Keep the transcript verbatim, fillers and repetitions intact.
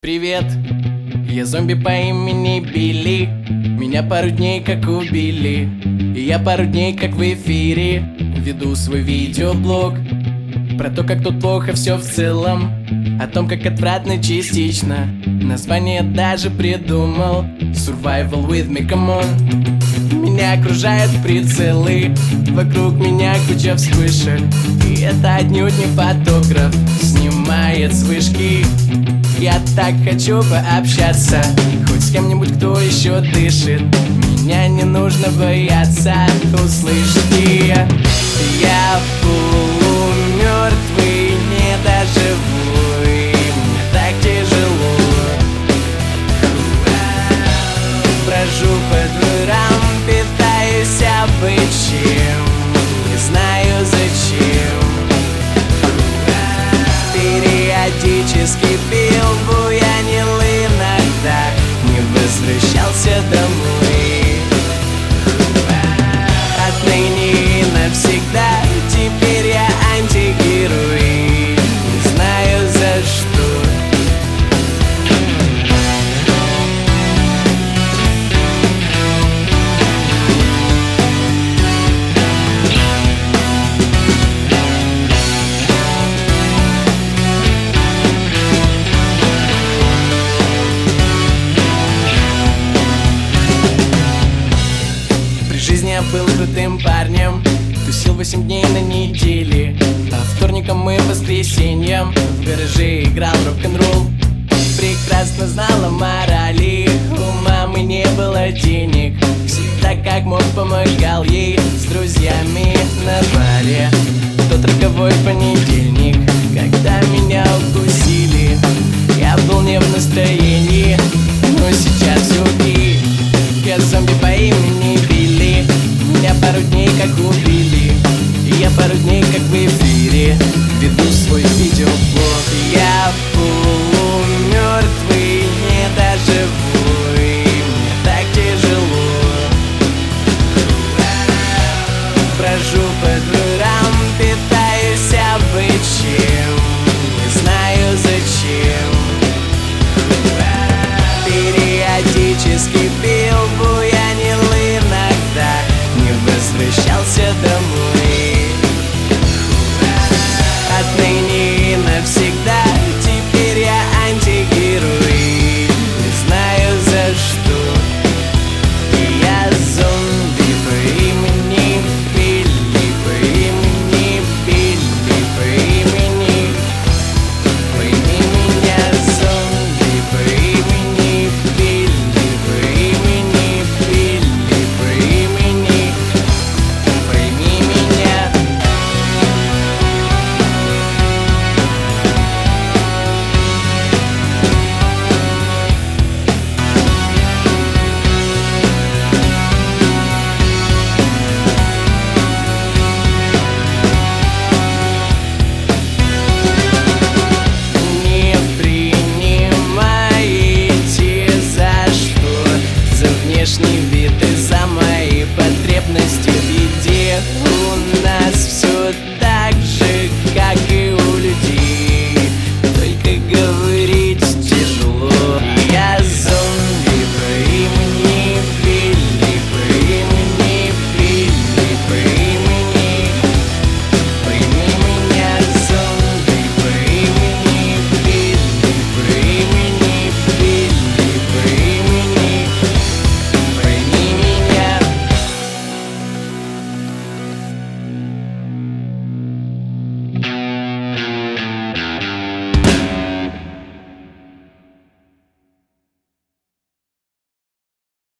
Привет, я зомби по имени Билли. Меня пару дней как убили, и я пару дней как в эфире веду свой видеоблог про то, как тут плохо все в целом, о том, как отвратно частично. Название даже придумал: Survival with me, come on. Меня окружают прицелы, вокруг меня куча вспышек, и это отнюдь не фотограф снимает с вышки. Я так хочу пообщаться хоть с кем-нибудь, кто еще дышит. Меня не нужно бояться услышать. И я, я полумертвый, недоживой, мне так тяжело. Брожу по дворам, пытаюсь обычаем, не знаю зачем. Периодически пил, буянил, иногда не возвращался домой. Отныне и навсегда теперь я антигерой, не знаю за что. Я был крутым парнем, тусил восемь дней на неделе, а вторником и воскресеньем в гараже играл рок-н-ролл. Прекрасно знала морали, у мамы не было денег, всегда как мог помогал ей с друзьями на баре. Тот роковой понедельник, когда меня укусили, я был не в настроении, но сейчас юги. Я зомби по имени Билли. Меня пару дней как убили, и я пару дней как в эфире